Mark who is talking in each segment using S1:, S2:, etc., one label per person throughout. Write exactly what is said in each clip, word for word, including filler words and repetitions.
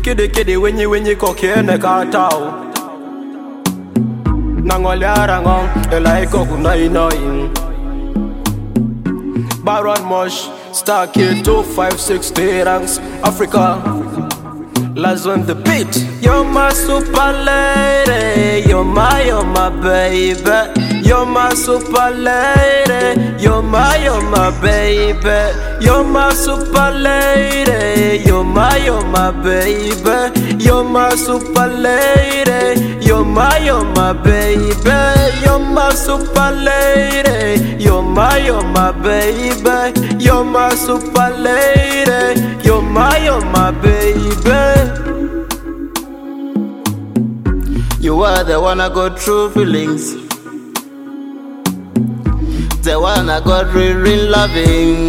S1: Kiddy kiddy when you when you cocky and a cartao. Nangoliarangong, a like Ogunai nine. Baron Mosh, Star Kid two five six ranks, Africa. Last on the beat. You're my super lady, you're my, you're my baby. You're my super lady, you're my, you're my baby. You're my super lady, you're my, you're my baby. You're my super lady, you're my, you're my baby. You're my super lady, you're my, you're my baby. You're my super lady, you're my, you're my baby.
S2: You are the one I got true feelings, the one I got real, real loving.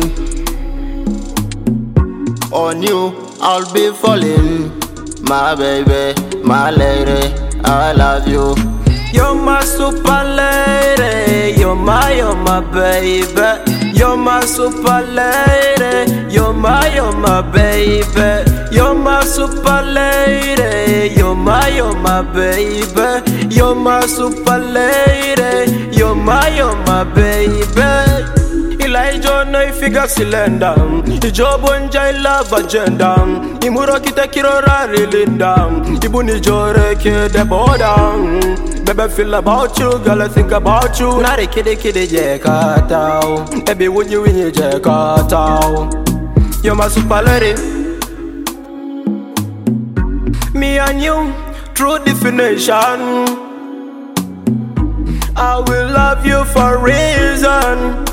S2: On you I'll be falling, my baby, my lady, I love you.
S1: You're my super lady, you're my, you're my baby. You're my super lady, you're my, you're my baby. You're my super lady, you're my, you're my baby. You're my super lady, you're my, you're my baby. Elijah no figure cylinder, Ijobo nja love agenda. Imuro kita kirora relinda, Ibuni jore ke the border. Baby feel about you, girl I think about you. Nare kide kide jekatao, baby would you win your jekatao. You're my super lady. Me and you, true definition. I will love you for a reason.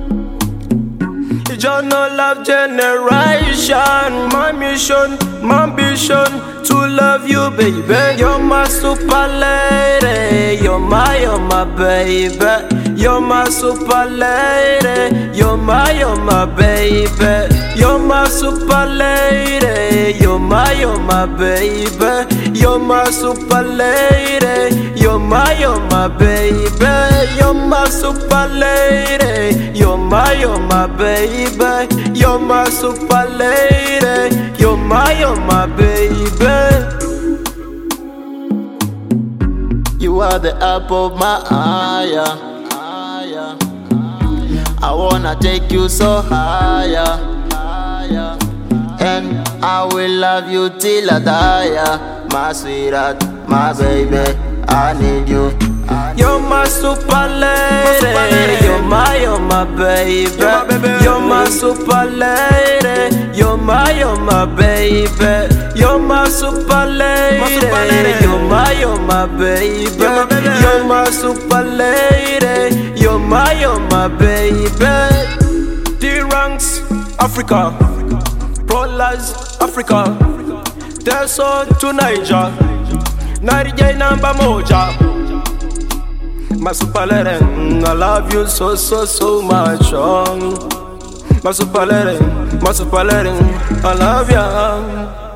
S1: It's no love generation. My mission, my ambition to love you, baby. You're my super lady, you're my, you're my baby. You're my super lady, you're my, you're my baby. You're my super lady, you're my, you're my baby. You're my super lady, you're my, you're my baby. You're my super lady, you're my, you're my baby. You're my super lady, you're my, you're my baby.
S2: You are the apple of my eye. I wanna take you so higher, and I will love you till I die. My sweetheart, my baby, I need you.
S1: You're my super lady, you're my, you're my baby. You're my super lady, you're my, you're my baby. You're my super lady, you're my, you're my baby. You're my super lady, you're my, you're my baby. D-Ranks, Africa. Prolaz, Africa. Teso to Niger. Nigeria number moja. My super lady, I love you so, so, so much. Oh. My super lady, my super lady, I love you.